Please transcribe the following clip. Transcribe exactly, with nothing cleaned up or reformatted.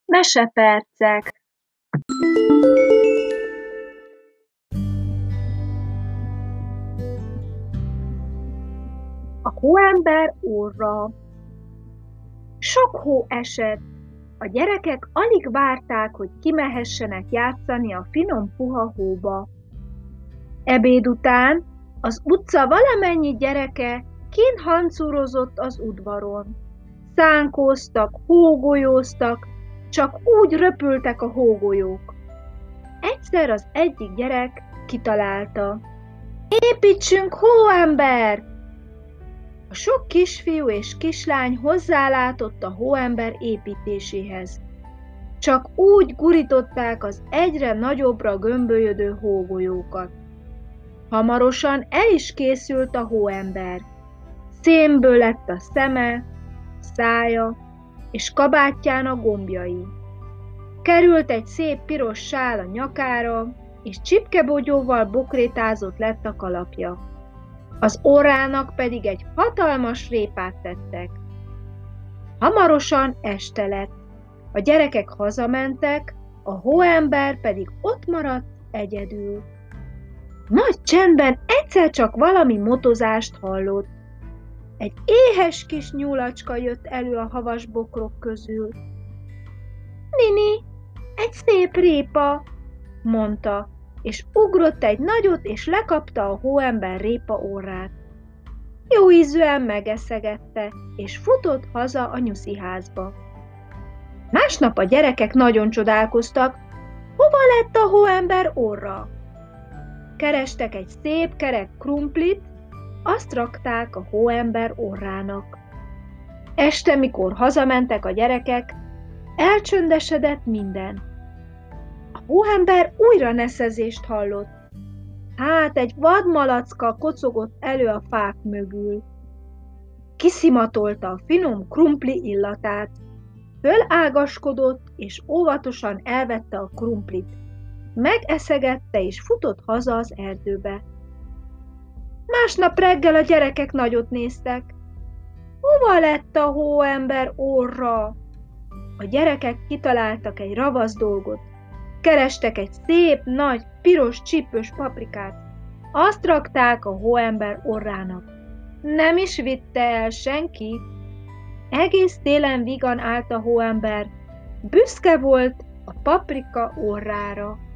Mesepercek. A hóember orra. Sok hó esett, a gyerekek alig várták, hogy kimehessenek játszani a finom puha hóba. Ebéd után az utca valamennyi gyereke kint hancúrozott az udvaron. Szánkóztak, hógolyóztak, csak úgy röpültek a hógolyók. Egyszer az egyik gyerek kitalálta: építsünk hóembert! A sok kisfiú és kislány hozzálátott a hóember építéséhez. Csak úgy gurították az egyre nagyobbra gömbölyödő hógolyókat. Hamarosan el is készült a hóember. Szénből lett a szeme, szája és kabátjának gombjai. Került egy szép piros sál a nyakára, és csipkebogyóval bokrétázott lett a kalapja. Az orrának pedig egy hatalmas répát tettek. Hamarosan este lett. A gyerekek hazamentek, a hóember pedig ott maradt egyedül. Nagy csendben egyszer csak valami motozást hallott. Egy éhes kis nyúlacska jött elő a havas bokrok közül. Nini, egy szép répa, mondta, és ugrott egy nagyot, és lekapta a hóember répa orrát. Jó ízűen megeszegette, és futott haza a nyusziházba. Másnap a gyerekek nagyon csodálkoztak, hova lett a hóember orra? Kerestek egy szép kerek krumplit, azt rakták a hóember orrának. Este, mikor hazamentek a gyerekek, elcsöndesedett minden. A hóember újra neszezést hallott. Hát egy vadmalacka kocogott elő a fák mögül. Kiszimatolta a finom krumpli illatát. Fölágaskodott, és óvatosan elvette a krumplit. Megeszegette, és futott haza az erdőbe. Másnap reggel a gyerekek nagyot néztek. Hova lett a hóember orra? A gyerekek kitaláltak egy ravasz dolgot. Kerestek egy szép, nagy, piros csípős paprikát. Azt rakták a hóember orrának. Nem is vitte el senki. Egész télen vigan állt a hóember. Büszke volt a paprika orrára.